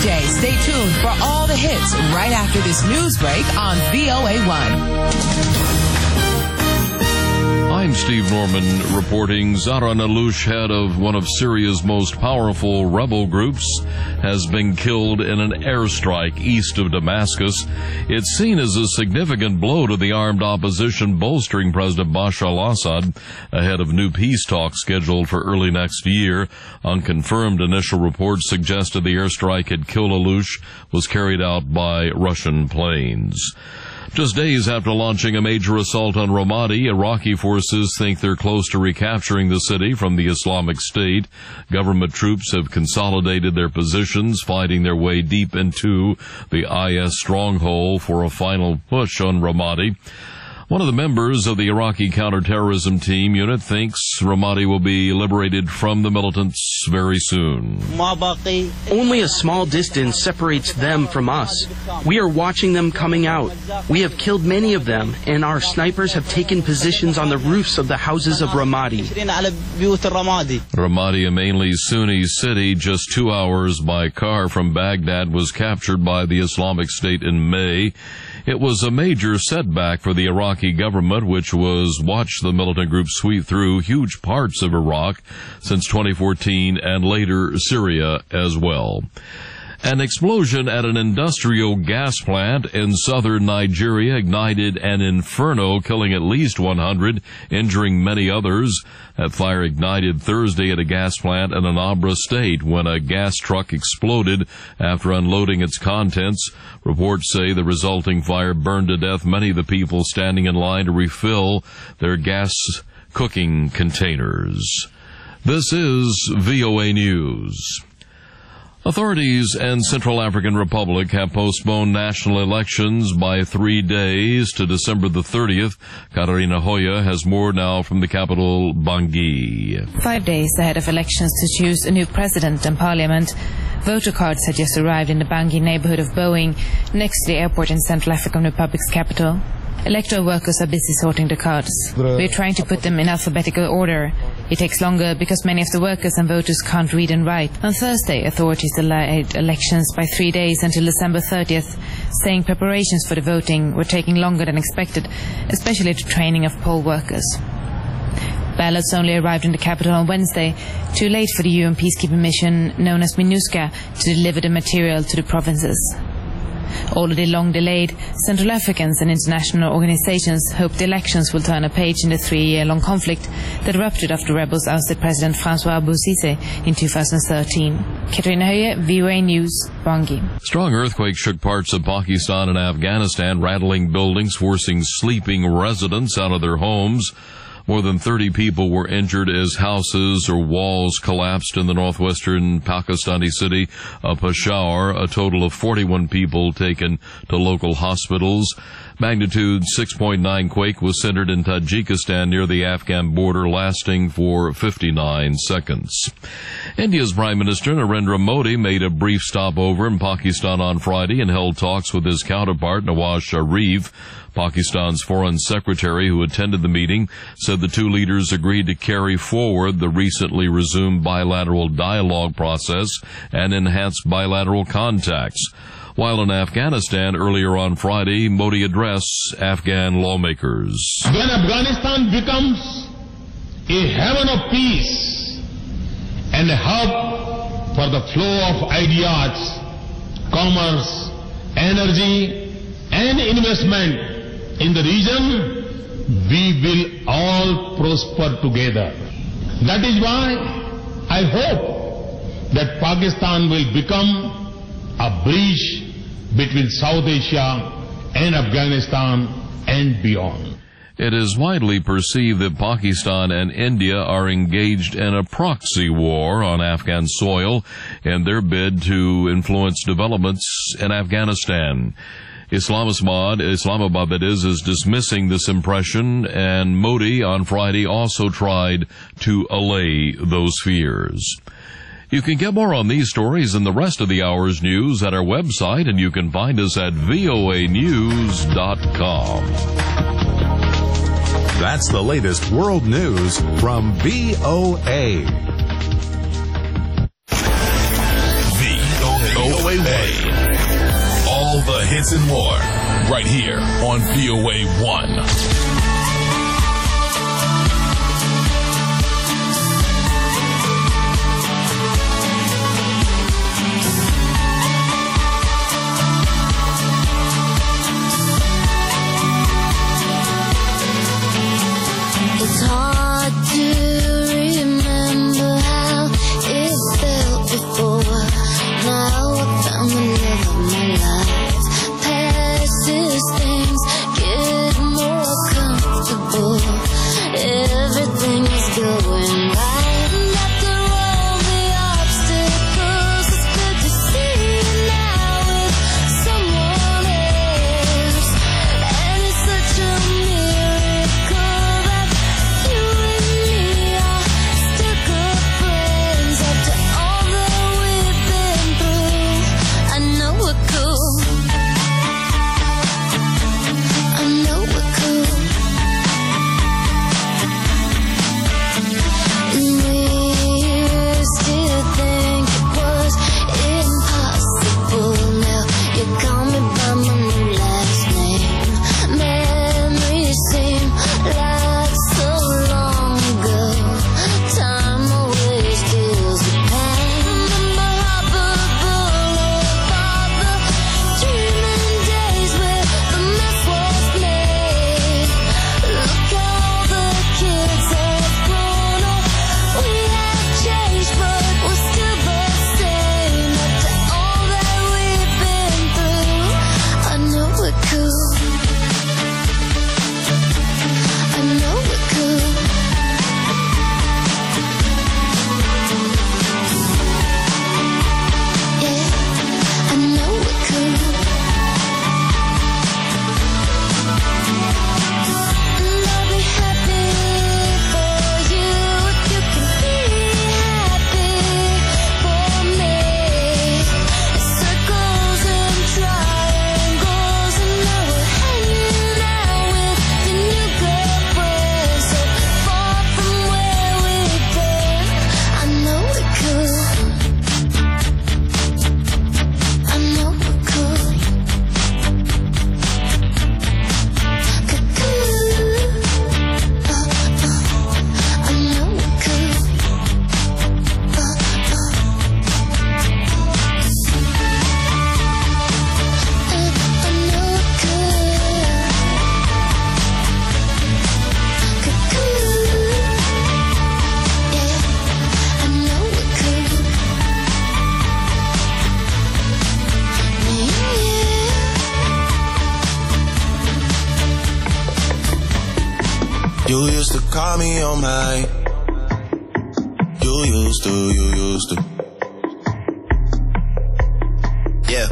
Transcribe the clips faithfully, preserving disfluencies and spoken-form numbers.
weekday. Stay tuned for all the hits right after this news break on V O A one. I'm Steve Norman reporting. Zahran Allouche, head of one of Syria's most powerful rebel groups, has been killed in an airstrike east of Damascus. It's seen as a significant blow to the armed opposition bolstering President Bashar al-Assad ahead of new peace talks scheduled for early next year. Unconfirmed initial reports suggested the airstrike had killed Allouche was carried out by Russian planes. Just days after launching a major assault on Ramadi, Iraqi forces think they're close to recapturing the city from the Islamic State. Government troops have consolidated their positions, fighting their way deep into the I S stronghold for a final push on Ramadi. One of the members of the Iraqi counterterrorism team unit thinks Ramadi will be liberated from the militants very soon. Only a small distance separates them from us. We are watching them coming out. We have killed many of them, and our snipers have taken positions on the roofs of the houses of Ramadi. Ramadi, a mainly Sunni city just two hours by car from Baghdad, was captured by the Islamic State in May. It was a major setback for the Iraqi government, which was watched the militant group sweep through huge parts of Iraq since twenty fourteen and later Syria as well. An explosion at an industrial gas plant in southern Nigeria ignited an inferno, killing at least one hundred, injuring many others. That fire ignited Thursday at a gas plant in Anambra State when a gas truck exploded after unloading its contents. Reports say the resulting fire burned to death many of the people standing in line to refill their gas cooking containers. This is V O A News. Authorities in Central African Republic have postponed national elections by three days to December the thirtieth. Katarina Hoya has more now from the capital, Bangui. Five days ahead of elections to choose a new president and parliament, voter cards had just arrived in the Bangui neighborhood of Boeing, next to the airport in Central African Republic's capital. Electoral workers are busy sorting the cards. We're trying to put them in alphabetical order. It takes longer because many of the workers and voters can't read and write. On Thursday, authorities delayed elections by three days until December thirtieth, saying preparations for the voting were taking longer than expected, especially the training of poll workers. Ballots only arrived in the capital on Wednesday, too late for the U N peacekeeping mission known as MINUSCA to deliver the material to the provinces. Already long delayed, Central Africans and international organizations hope the elections will turn a page in the three-year-long conflict that erupted after rebels ousted President Francois Bozizé in two thousand thirteen. Katrina Hoye, V O A News, Bangui. Strong earthquakes shook parts of Pakistan and Afghanistan, rattling buildings, forcing sleeping residents out of their homes. More than thirty people were injured as houses or walls collapsed in the northwestern Pakistani city of Peshawar. A total of forty-one people taken to local hospitals. Magnitude six point nine quake was centered in Tajikistan near the Afghan border, lasting for fifty-nine seconds. India's Prime Minister Narendra Modi made a brief stopover in Pakistan on Friday and held talks with his counterpart Nawaz Sharif. Pakistan's foreign secretary, who attended the meeting, said the two leaders agreed to carry forward the recently resumed bilateral dialogue process and enhance bilateral contacts. While in Afghanistan earlier on Friday, Modi addressed Afghan lawmakers. When Afghanistan becomes a haven of peace and a hub for the flow of ideas, commerce, energy, and investment in the region, we will all prosper together. That is why I hope that Pakistan will become a bridge between South Asia and Afghanistan and beyond. It is widely perceived that Pakistan and India are engaged in a proxy war on Afghan soil in their bid to influence developments in Afghanistan. Islamabad, Islamabad that is, is dismissing this impression, and Modi on Friday also tried to allay those fears. You can get more on these stories and the rest of the hour's news at our website, and you can find us at V O A news dot com. That's the latest world news from V O A. V O A sports, and more. Right here on V O A one. It's hard to remember how it felt before. Now I found the love of my life. Past is things get more comfortable. Everything is going right. And after all the obstacles, it's good to see you now with someone else. And it's such a miracle that you and me are still good friends after all that we've been through. I know we're cool. I know we're cool. And we still think it was impossible. Now you call me by my new last name. Memories seem like so long ago. Time always feels the pain. Remember Harper Boulevard, the dreaming days where the mess was made. Look how the kids have grown up. We have changed, but we're still the same. After all that we've been through, I know we're cool. I know we're cool. Yeah, I know we're cool. And I'll be happy for you if you can be happy for me. Circles and triangles, and now we're hanging out with your new girlfriend. So far from where we've been, I know we're cool. I know we're cool. Cool. Uh, uh, I know we're cool. Uh, uh. Uh, I know we're cool. Cool. Yeah, I know we're cool. Yeah. You used to call me on my. You used to, you used to. Yeah.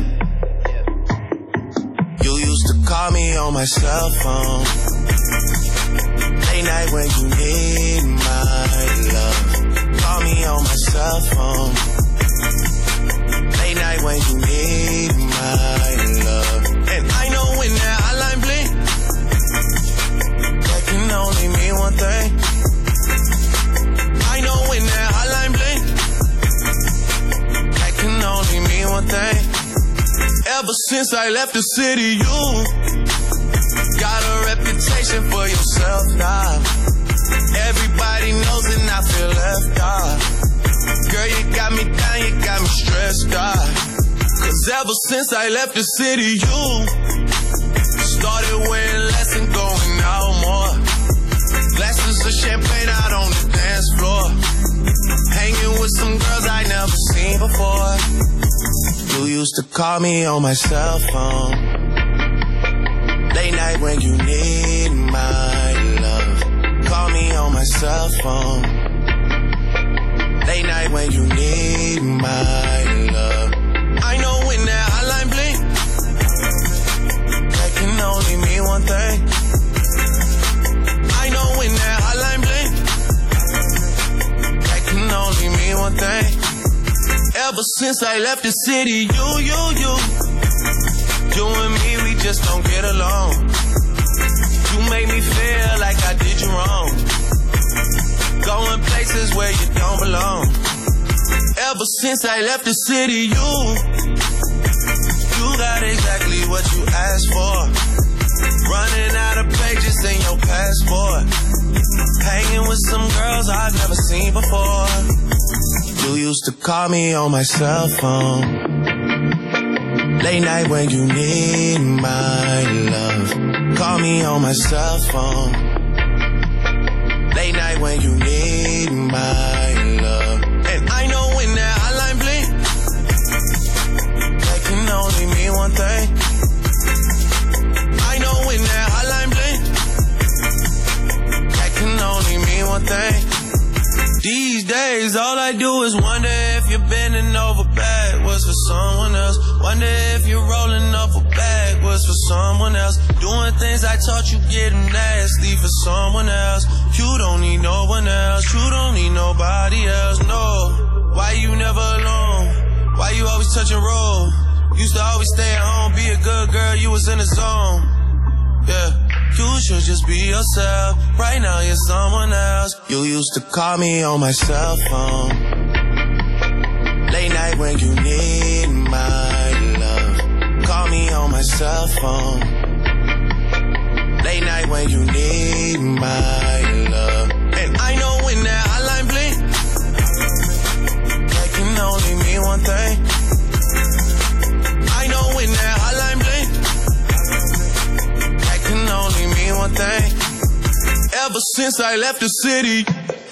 You used to call me on my cell phone. Late night when you need my love. Call me on my cell phone. Late night when you need my love. And I know when that hotline blink, that can only mean one thing. I know when that hotline blink, that can only mean one thing. Ever since I left the city, you got a reputation for yourself now. Everybody knows and I feel left out. Girl, you got me down, you got me stressed out. Cause ever since I left the city, you started wearing less and going out more. Glasses of champagne out on the dance floor. Hanging with some girls I never seen before. You used to call me on my cell phone. Late night when you need my love. Call me on my cell phone. Late night when you need my love. I know when that hotline blink, that can only mean one thing. I know when that hotline blink, that can only mean one thing. Ever since I left the city, you, you, you, you and me, we just don't get along. You make me feel like I did you wrong. Going places where you don't belong. Ever since I left the city, you, you got exactly what what you asked for. Running out of pages in your passport. Hanging with some girls I've never seen before. You used to call me on my cell phone. Late night when you need my love. Call me on my cell phone. Late night when you need my love. And I know when that hotline blink, that can only mean one thing. I know when that hotline blink, that can only mean one thing. These days, all I do is wonder if you're bending over backwards for someone else. Wonder if you're rolling up or backwards for someone else. Doing things I taught you, getting nasty for someone else. You don't need no one else. You don't need nobody else, no. Why you never alone? Why you always touch and roll? Used to always stay at home, be a good girl, you was in the zone. Yeah. You should just be yourself. Right now you're someone else. You used to call me on my cell phone. Late night when you need my love. Call me on my cell phone. Late night when you need my love. And I know when that hotline blink, that can only mean one thing. I know when that hotline blink, can only mean one thing. Ever since I left the city,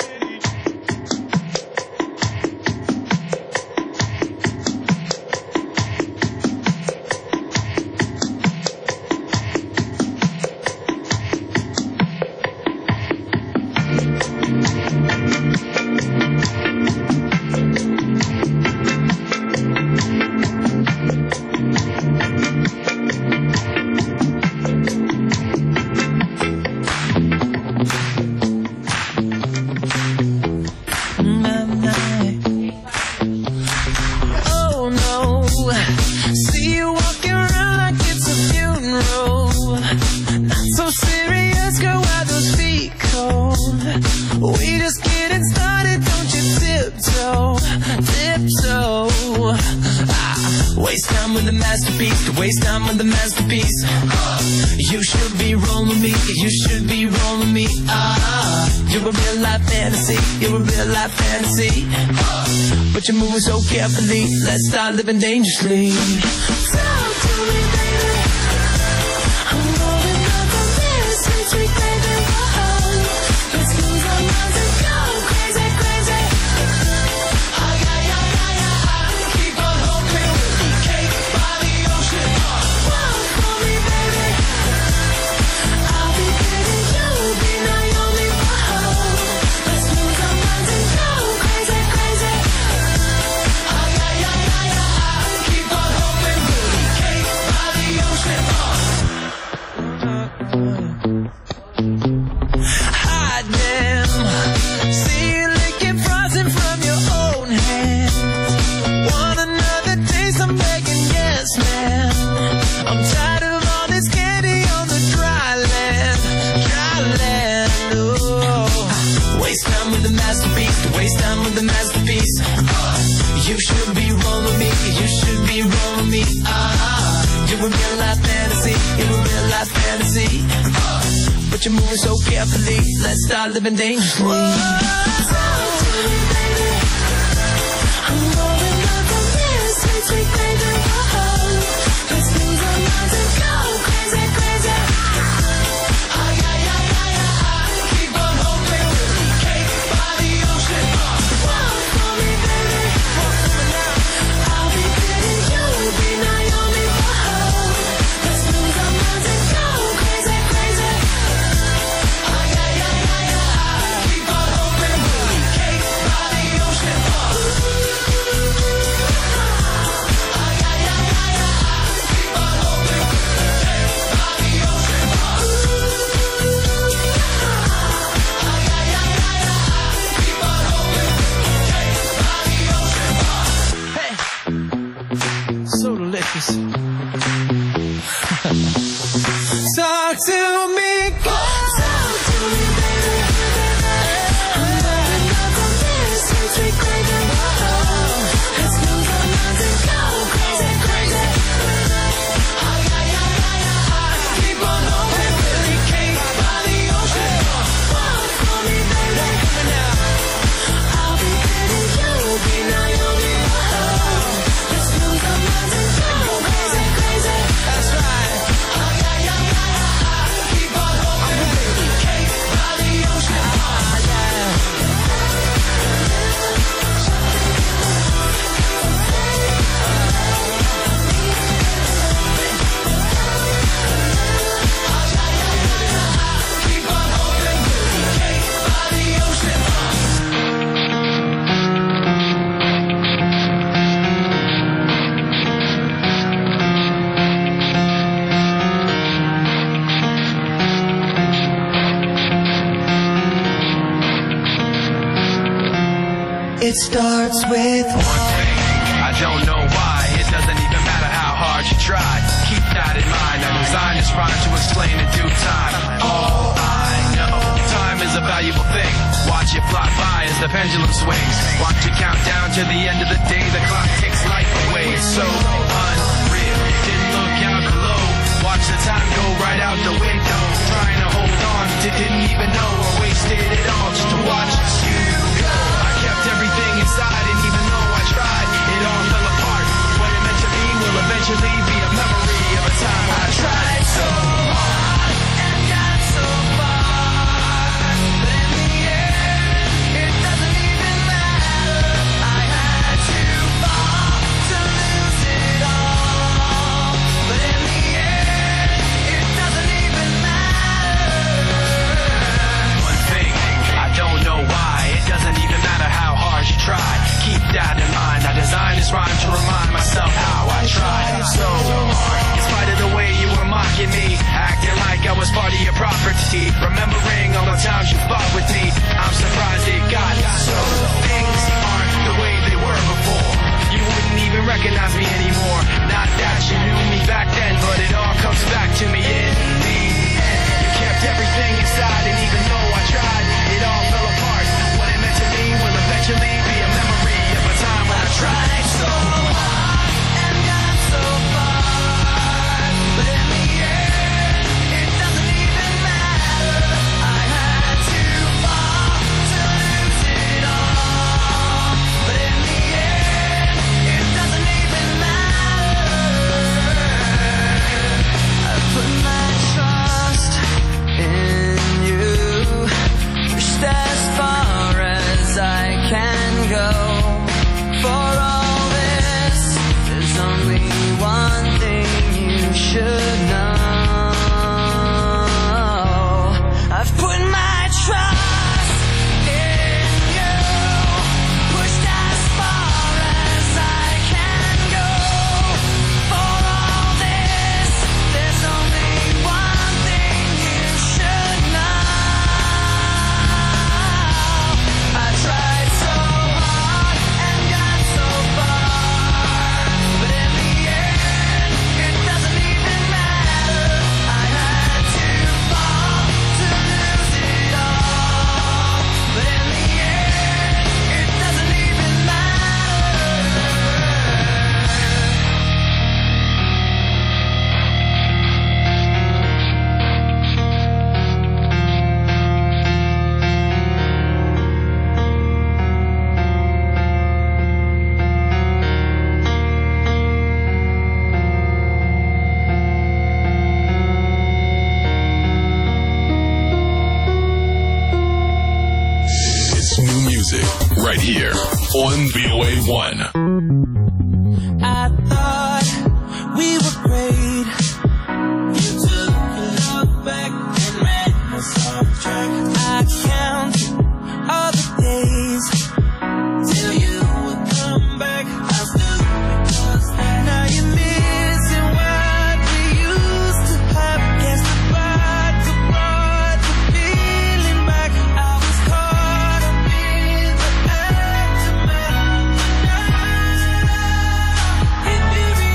but you're moving so carefully. Let's start living dangerously. Talk to me, baby. I'm rolling up on this sweet, sweet baby. Whoa. Let's lose our minds and go crazy, crazy. Ay, ay, ay, ay, ay. Keep on hoping we'll be cake by the ocean. Walk for me, baby. I'll be Betty, you'll be Naomi. Whoa. Let's lose our minds and go crazy, crazy. You should be rolling me, you should be rolling me. Ah, you're a real life fantasy, you're a real life fantasy. Uh, but you're moving so carefully. Let's start living dangerously. Talk to me, baby. I'm rolling up on this sweet, sweet baby. Whoa. Let's lose our minds and go crazy, crazy. Ay, ay, ay, ay, ay. Keep on hoping we'll be cake by the ocean. Walk for me, baby. I'll be Betty, you'll be Naomi. Whoa. Let's lose our minds and go crazy, crazy. Ay, ay, ay, ay, ay. Keep on hoping starts with one thing. I don't know why. It doesn't even matter how hard you try. Keep that in mind. I designed this rhyme to explain in due time. All I know, time is a valuable thing. Watch it fly by as the pendulum swings. Watch it count down to the end of the day. The clock takes life away. It's so unreal. Didn't look out below. Watch the time go right out the window. Trying to hold on, didn't even know I wasted it all just to watch you go. I kept everything inside, and even though I tried, it all fell apart. What it meant to be will eventually be a memory of a time I tried so hard and got so far. But in the end, it doesn't even matter. I had to fall to lose it all. But in the end, it doesn't even matter. One thing, I don't know why. It doesn't even matter how hard you try. Keep that in mind. I designed this rhyme to remind myself how I tried so hard. In spite of the way you were mocking me, acting like I was part of your property, remembering all the times you fought with me, I'm surprised it got so. Things aren't the way they were before. You wouldn't even recognize me anymore. Not that you knew me back then, but it all comes back to me in the end. You kept everything inside, and even though I tried, it all fell apart. What it meant to me will eventually be a memory of a time when I tried so hard and got so far. But in the end, it doesn't even matter. I had to fall to lose it all. But in the end, it doesn't even matter. I put my trust in you, pushed as far as I can go. For all this, there's only one thing you should know. I've put my trust in you, pushed as far as I can go. For all this, there's only one thing you should know. I tried so hard and got so far, but in the end, it doesn't even matter. I had to fall to lose it all, but in the end, it doesn't even matter. It's new music right here on V O A one. I thought we were great. You took your love back and made us off track. I counted all the days till you would come back. I stood because now you're missing what we used to have. Guess the vodka brought the feeling back. I was caught up in the aftermath. If you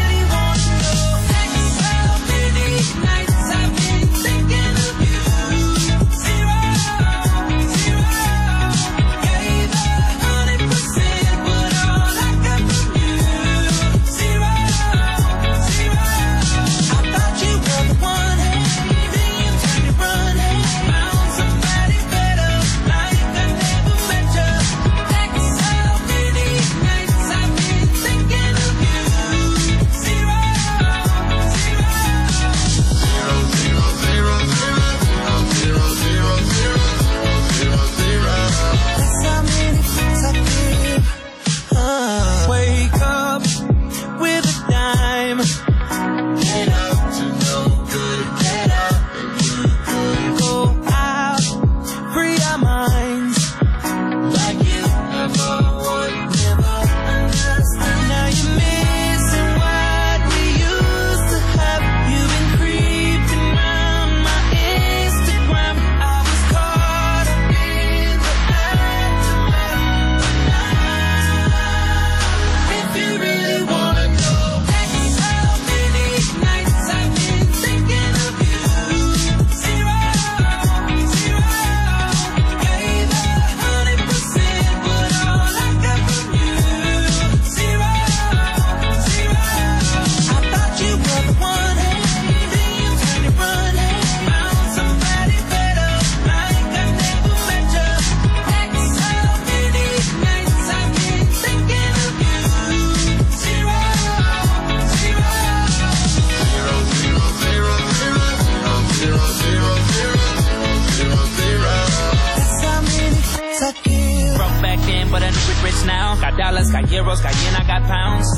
pounds.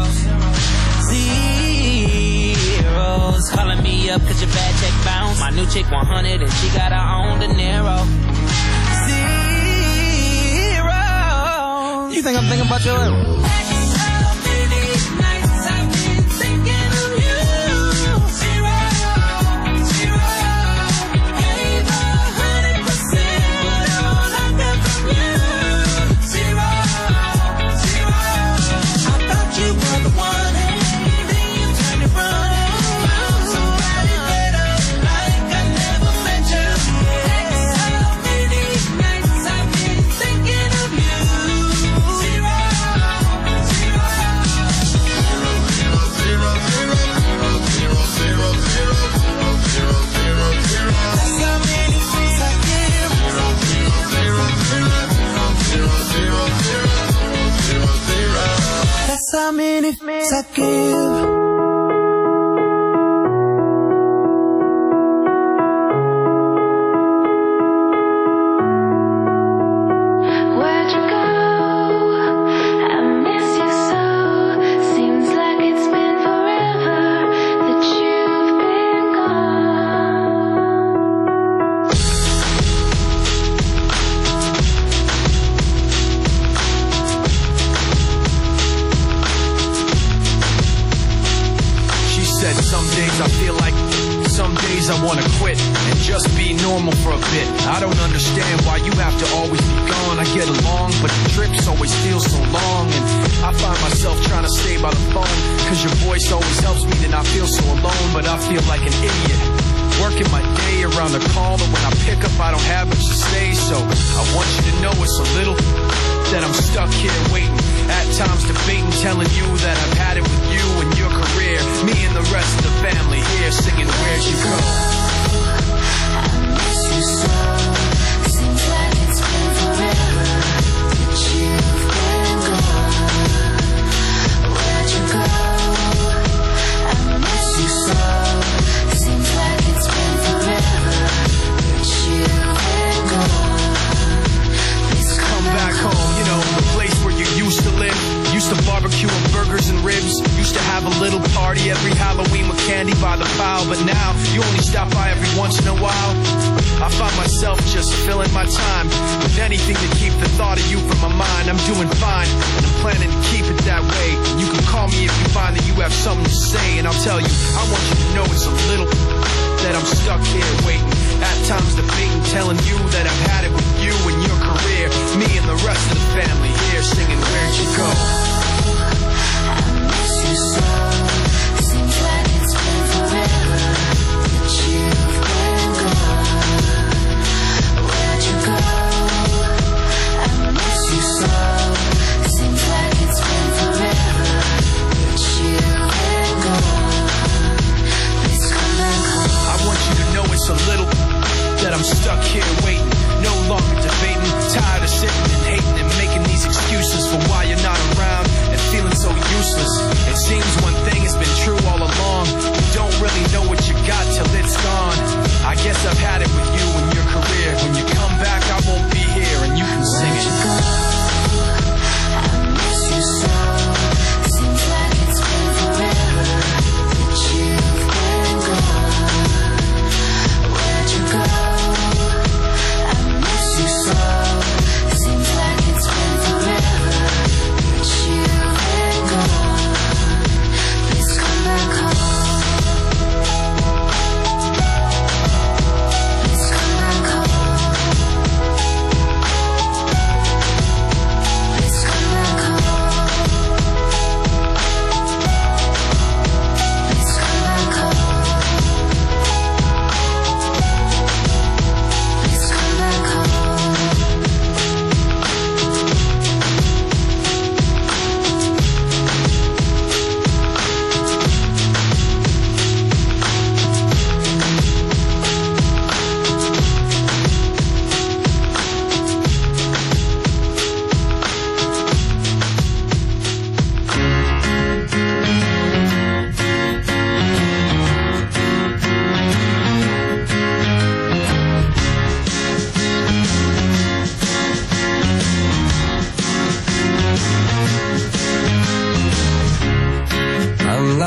Zeros calling me up cause your bad check bounce. My new chick one hundred and she got her own De Niro. Zero. You think I'm thinking about your life? How many minutes I give? Stuck here waiting.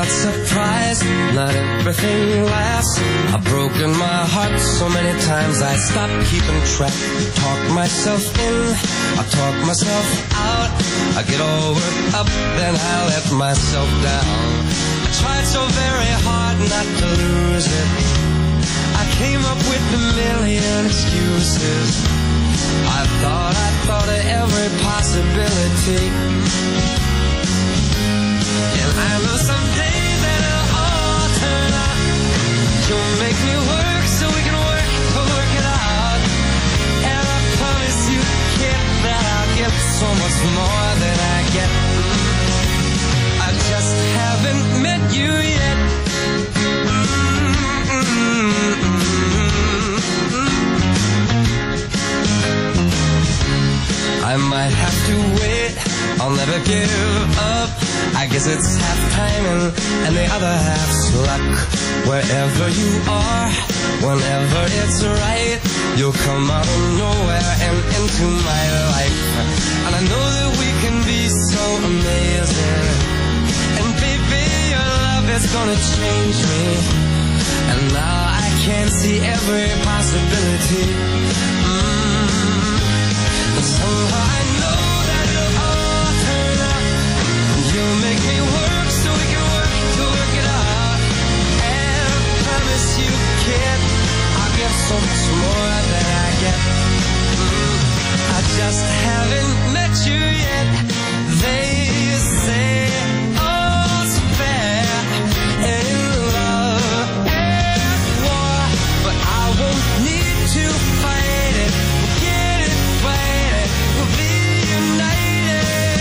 not surprised, not everything lasts. I've broken my heart so many times I stopped keeping track. Talk myself in, I talk myself out. I get all worked up, then I let myself down. I tried so very hard not to lose it. I came up with a million excuses. I thought, I thought of every possibility. And I know someday that it'll all turn out. You'll make me work so we can work to work it out. And I promise you, kid, that I'll get so much more than I get. I just haven't met you yet. I might have to wait, I'll never give up. I guess it's half timing and the other half's luck. Wherever you are, whenever it's right, you'll come out of nowhere and into my life. And I know that we can be so amazing. And baby, your love is gonna change me. And now I can see every possibility. Mm. Somehow I know that it'll all turn out. You'll make me work so we can work to work it out. And I promise you, kid, I'll give so much more than I get. Mm, I just haven't met you yet. They say all's fair in love and war, but I won't need to fight it. Get it, fight it. We'll be united.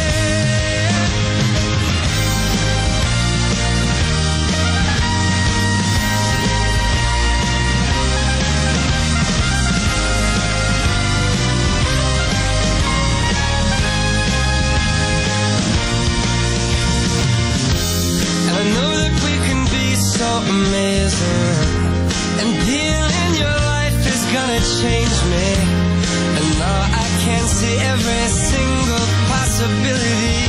And I know that we can be so amazing. And being in your life is gonna change me. And now I can see every single possibility.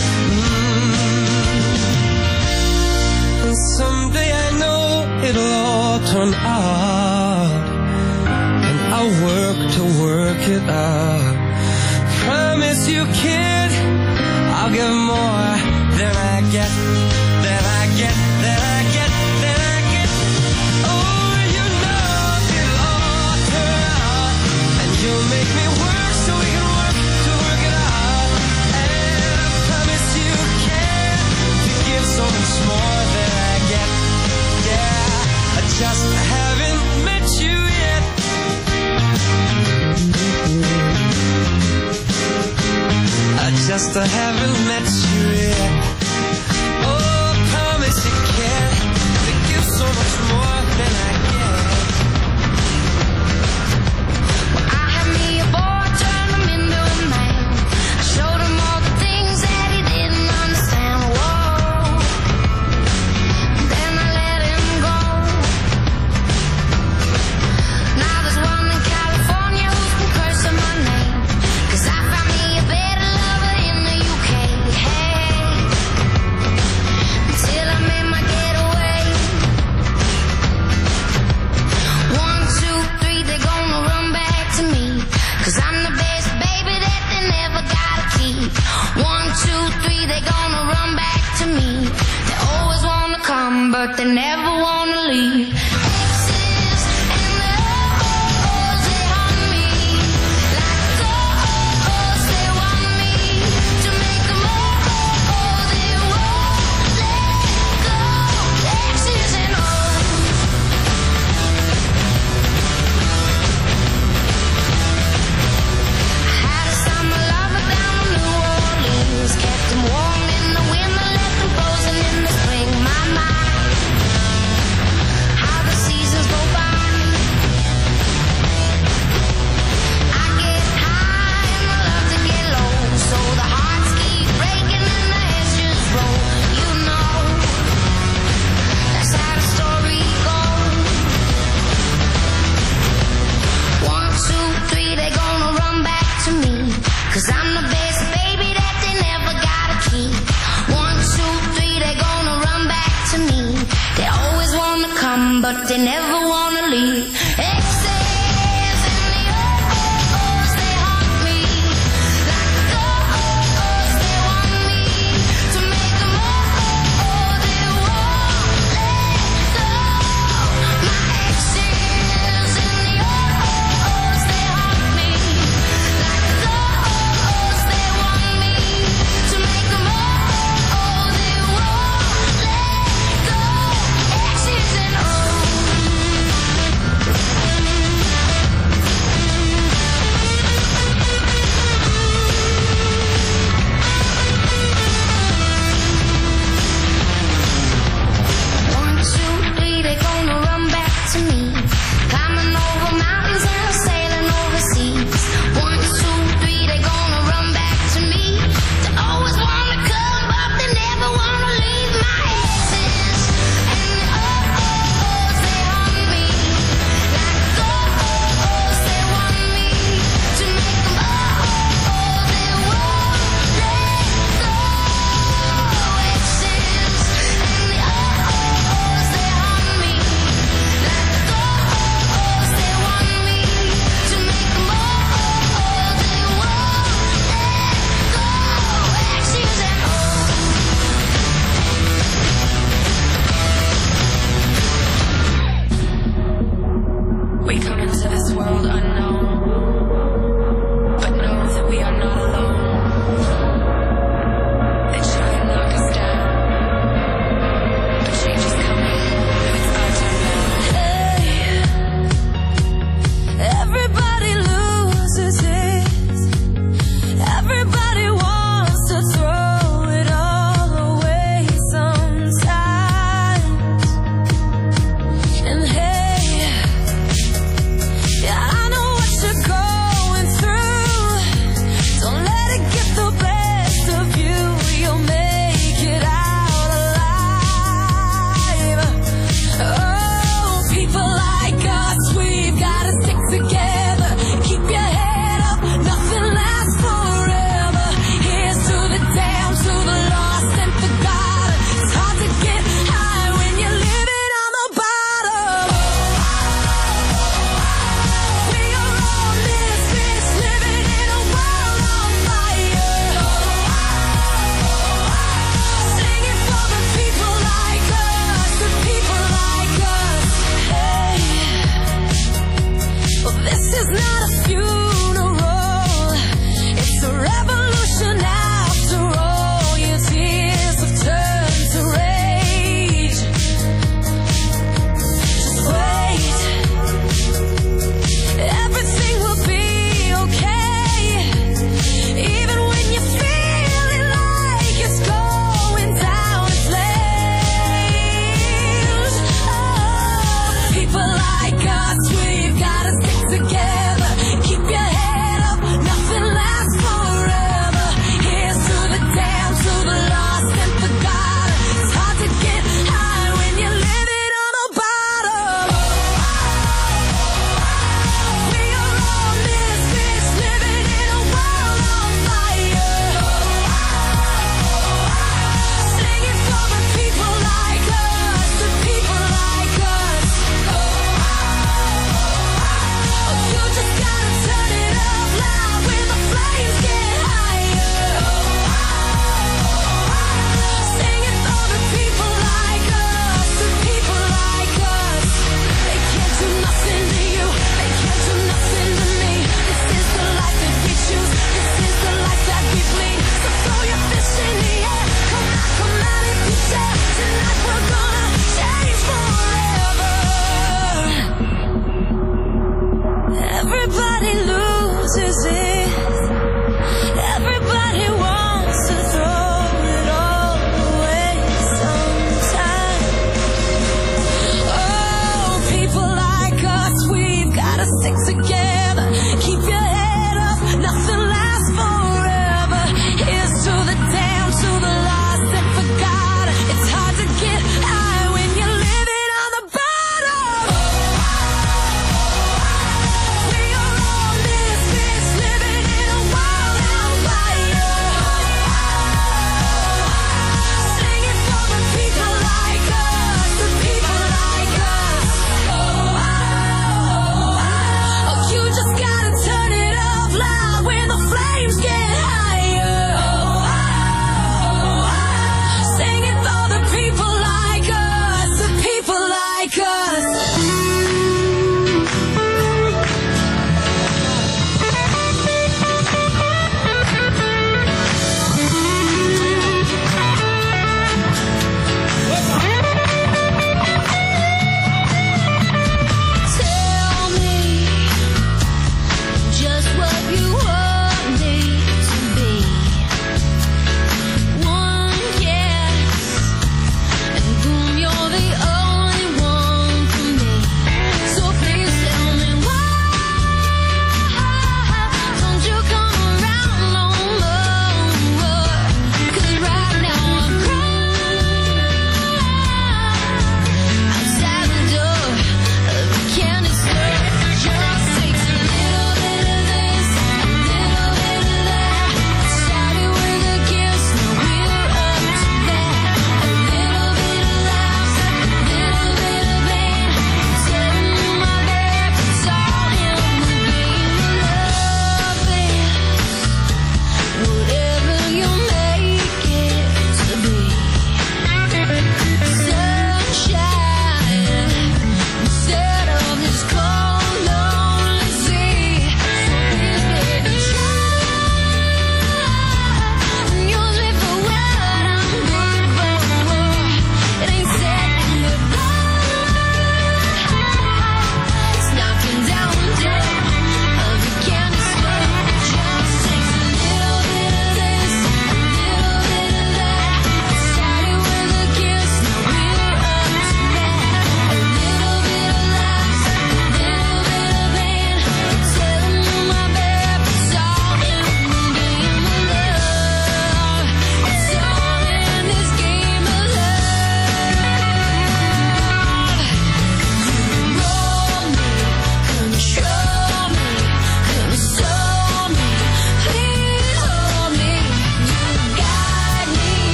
Mm. And someday I know it'll all turn out. And I'll work to work it out. Promise you, kid, I'll give more than I get, than I get, than I get, than I get. Oh, you know it'll all turn out. And you'll make me work so we can work to work it out. And I promise you, kid, to give so much more than I get. Yeah, I just haven't met you yet. I just haven't met you yet. Oh, I promise you, kid, to give so much more than I get. I had me a boy, turned him into a man. I showed him all the things that he didn't understand. Whoa. Then I let him go. Now there's one in California who's been cursing my name. 'Cause I found me a better lover in the U K. Hey, till I made my getaway. One, two, three, they're gonna run back to me. 'Cause I'm the best baby that they never gotta keep. One, two, three, they're gonna run back to me. They always wanna come, but they never wanna leave. Exes and the oh-ohs, they haunt me. Like oh-ohs, they want me to make them oh-oh, they won't let go. Exes and ohs. I had a summer lover down in New Orleans. Kept him warm in the winter, left him frozen in the spring. My mind. but they never wanna leave. Exes in the oh-oh-ohs, they haunt me. Like ghosts, they want me to make them oh-oh, they won't let go. My exes in the oh-oh-ohs, they haunt me. Like ghosts, they want me to make them oh-oh, they won't let go. Exes and oh.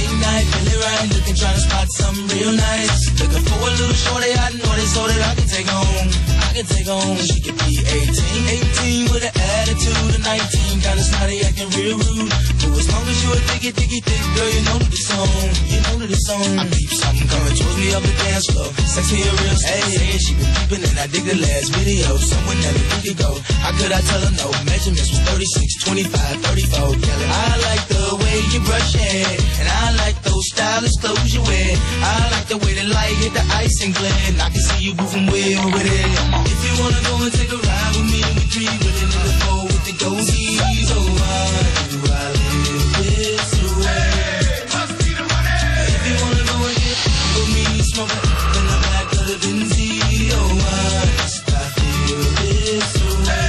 Late night, feeling right, looking, trying to spot something real nice. Looking for a little shorty, I know this so that I can take home. I can take home. She could be eighteen, eighteen with an attitude of nineteen, kinda snotty, acting real rude. But as long as you a diggy, diggy, thick girl, you know that it's on. You know that it's on. I peep something coming towards me up the dance floor. Sexy and real, hey, hey, she been peeping and I dig the last video. Someone never did go. How could I tell her no? Measurements was thirty-six, twenty-five, thirty-four. Yelling, I like the way you brush your hair, and I like those stylish clothes you wear. I like the way the light hit the ice and glare, and I can see you moving way over there. If you wanna go and take a ride with me, we three willing in the four with the goldies. Oh, why do I live this way? If you wanna go and get with me, smoking in the back of the Benzie. Oh, why must I feel this way?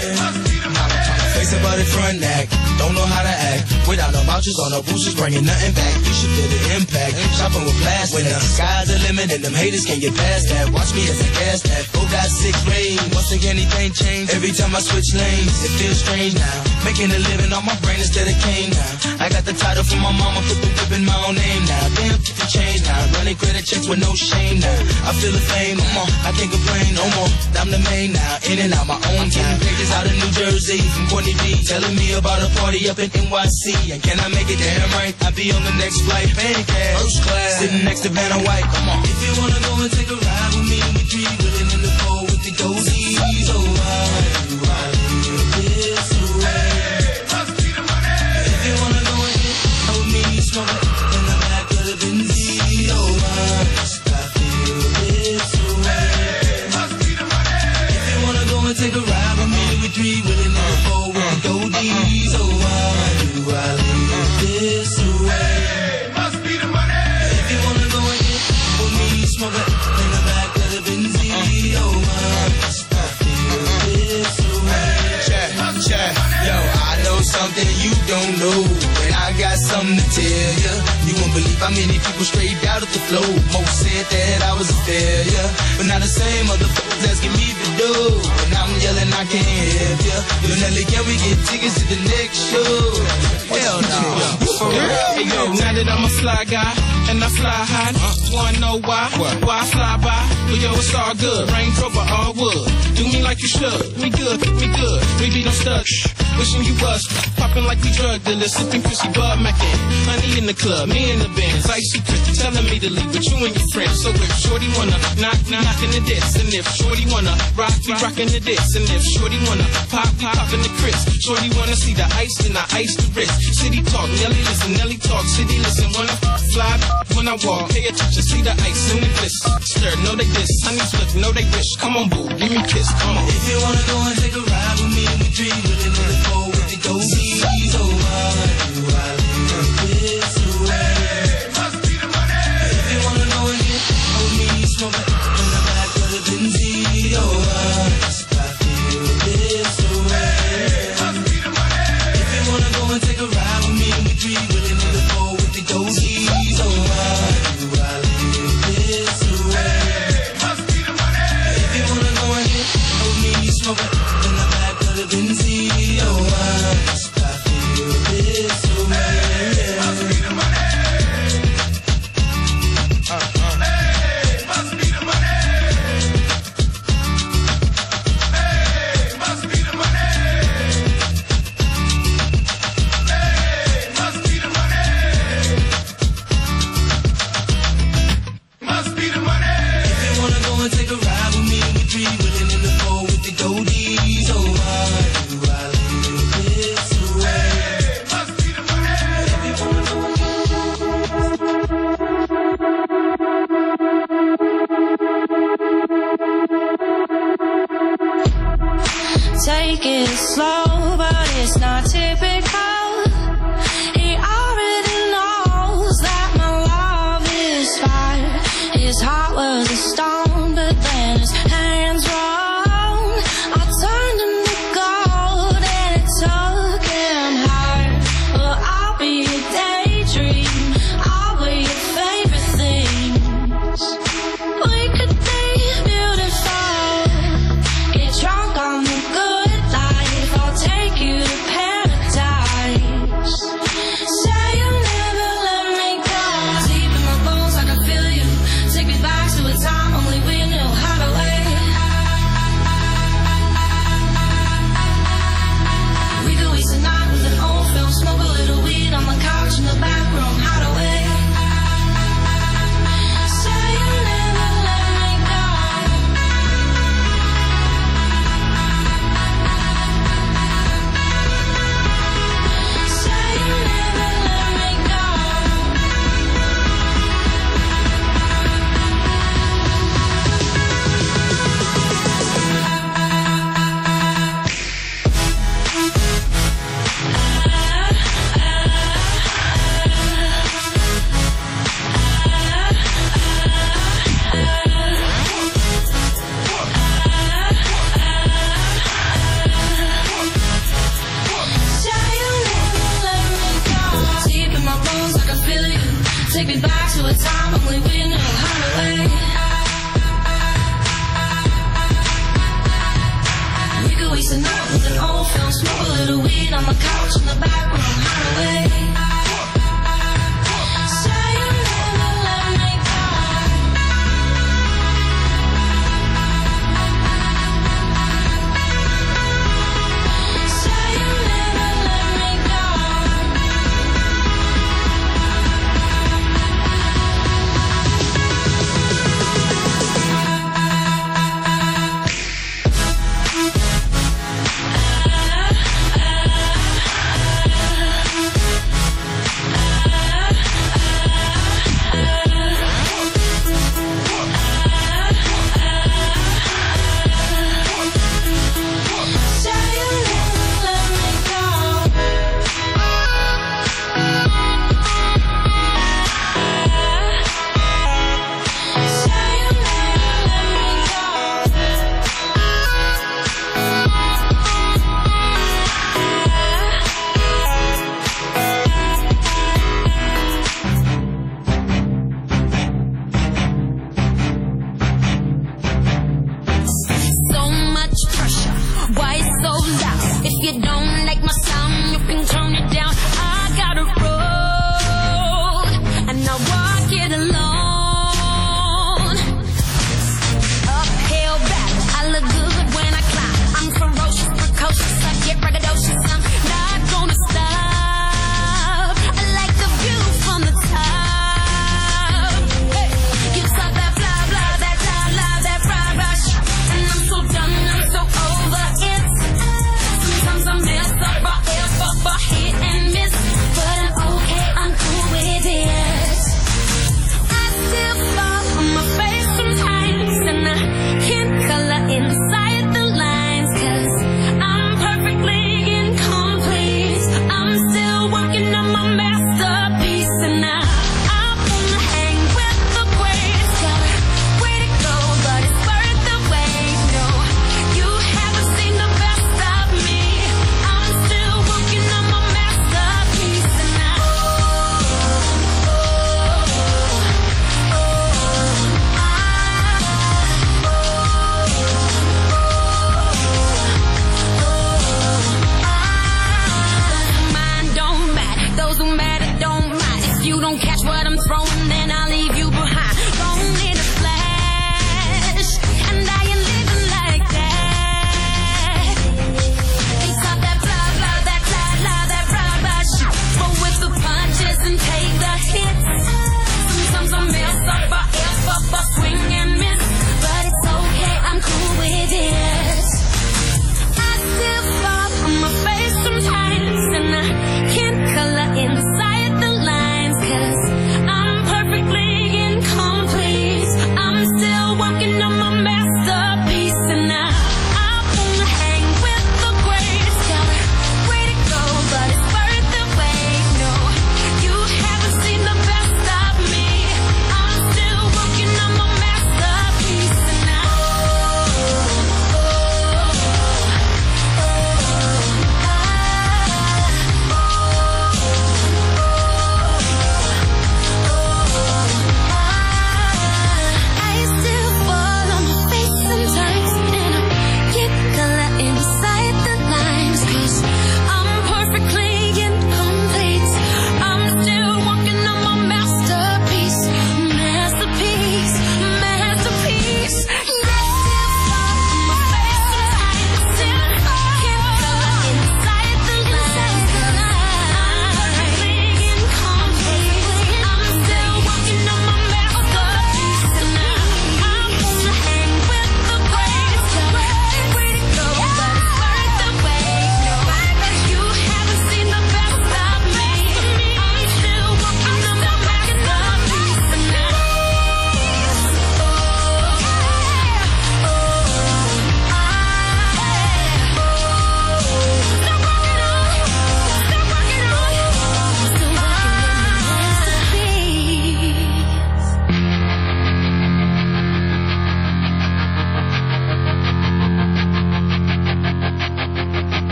Face about it front act, don't know how to act. Without no vouchers on no boosters, bringing nothing back. You should feel the impact. Shopping with plastic. When the sky's the limit and them haters can't get past that. Watch me as I gas that. four point six rain. Once again, anything change. Every time I switch lanes, it feels strange now. Making a living on my brain instead of cane now. I got the title from my mama, put the whip in my own name now. Damn, the change now. Running credit checks with no shame now. I feel the fame, I'm on. I can't complain no more. I'm the main now. In and out my own time. Pages out of New Jersey from Courtney B. Telling me about a party up in N Y C. And can I make it damn right? I'll be on the next flight, paying cash, first class, sitting next to Vanna White. Come on. If you wanna go and take a ride with me, we three willing in the four with the goldies. Oh, why do I live this way? If you wanna go and get with me, smoke in the back of the Benzie. Oh, why must I feel this way? If you wanna go and take a ride with me, we three willing in the four with the goldies. Oh, why do I live this way? Must be the money. If you wanna go and get with me, smoke it in the back of the Benzie. Oh, why must I feel this way? Check, check, yo, I know something you don't know, and I got something to tell ya. You won't believe how many people straight out of the flow. Most said that I was a failure, but now the same motherfuckers asking me to do. And I'm yelling, I can't help ya. Yo, Nelly, can we get tickets to the next show? Hell no. Hey yo, now that I'm a fly guy and I fly high, wanna know why? Why I fly by? Well yo, it's all good. Range Rover, all wood. Do me like you should. We good, we good. We be no studs. Wishing you was popping like we drug dealers, sipping Chrissy Bud Mackin. Honey in the club, me in the Benz, icy Christy telling me to leave with you and your friends. So if Shorty wanna knock, knock in the diss, and if Shorty wanna rock, we rockin' the diss, and if Shorty wanna pop, we poppin' the Chris. Shorty wanna see the ice, then I ice the wrist. City talk, Nelly listen, Nelly talk, city listen. When I fly, when I walk, pay attention, see the ice in the bliss. Stir, know they diss, honey flip, know they wish. Come on, boo, give me a kiss, come on. If you wanna go and take a ride with me, we three willing in the four with the goldies. Oh, why do I live this way? Must be the money. If you wanna go and get with me, smoke it in the back of the Benzie. Oh, why must I feel this way? Must be the money. If you wanna go and take a ride with me, we three willing in the four with the goldies. Oh, why do I live this way? Must be the money. If you wanna go and get with me, smoke it in the back of the Benzie. Oh, why must I feel this way? Must be the money. Uh, uh. Hey, must be the money. Hey, must be the money. Hey, must be the money. Must be the money. If you wanna go and take a ride with me, we three willing in the four with the goldies. Oh, why do I live this way? Must be the money. If you wanna go and take it slow, but it's not typical. He already knows that my love is fire. His heart was a stone, but then his hands were on. I turned him to gold and it took him higher. Well, I'll be a daydream, I'll be your favorite things. We could be beautiful, get drunk on the good life. I'll take me back to a time only we knew how to wait. We could waste a night with an old film, smoke a little weed on the couch in the back room, how to wait. Say you never let me go. Say you never let me go. Inside the lines, 'cause I'm perfectly in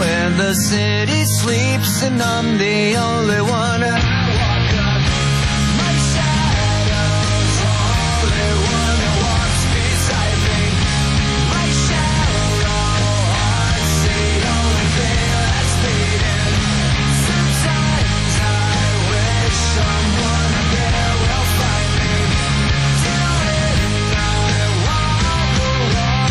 where the city sleeps and I'm the only one. I walk up, my shadow's only one that walks beside me. My shallow heart's the only thing that's beating. Sometimes I wish someone up there will find me. Till then I walk alone.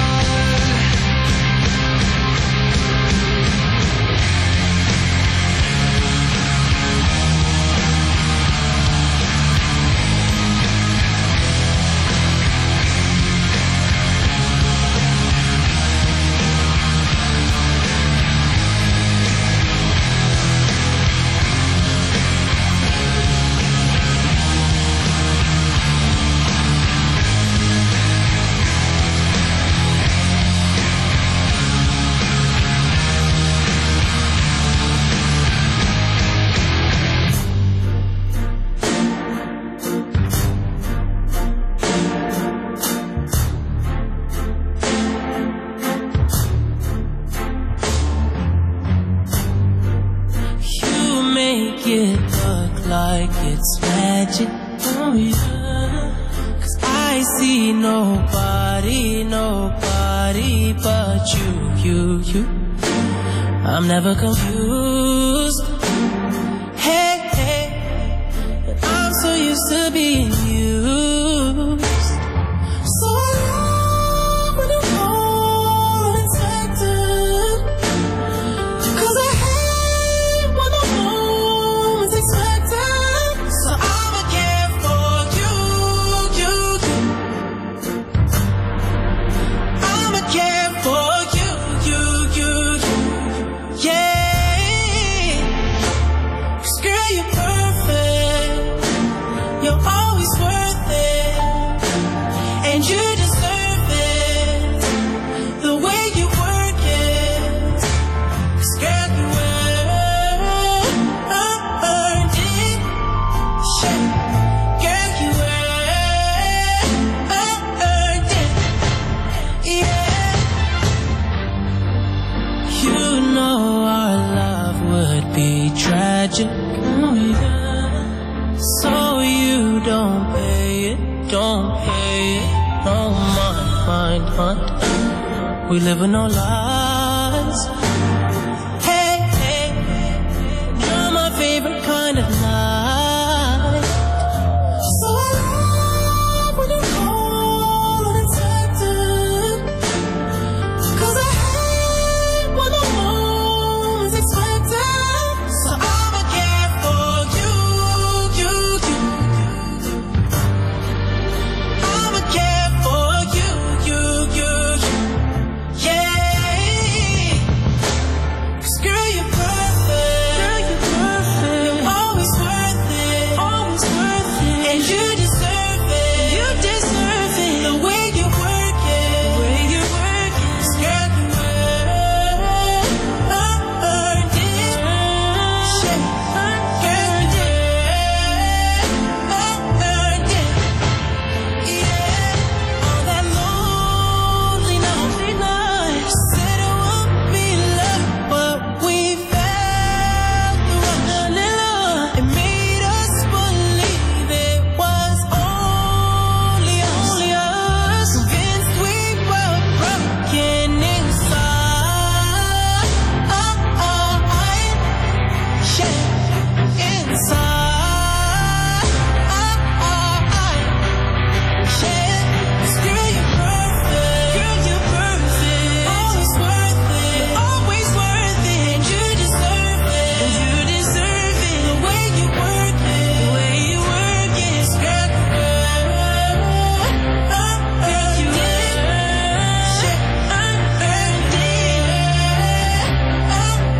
It look like it's magic, oh yeah. 'Cause I see nobody, nobody but you, you, you. I'm never confused. Hey, hey, I'm so used to being used. So I love when you call unexpected, 'cause I hate when the moment's expected. So I'ma care for you, you, you. I'ma care for you, you, you, you. Yeah. 'Cause girl, you're perfect. You're always worth it. And you deserve it. The way you work it. 'Cause girl, you earned it. Shit. Girl, you earned it. Yeah. You know our love would be tragic. Oh yeah. So you don't pay it, don't pay it. Don't mind, mind, mind. We live in no lie.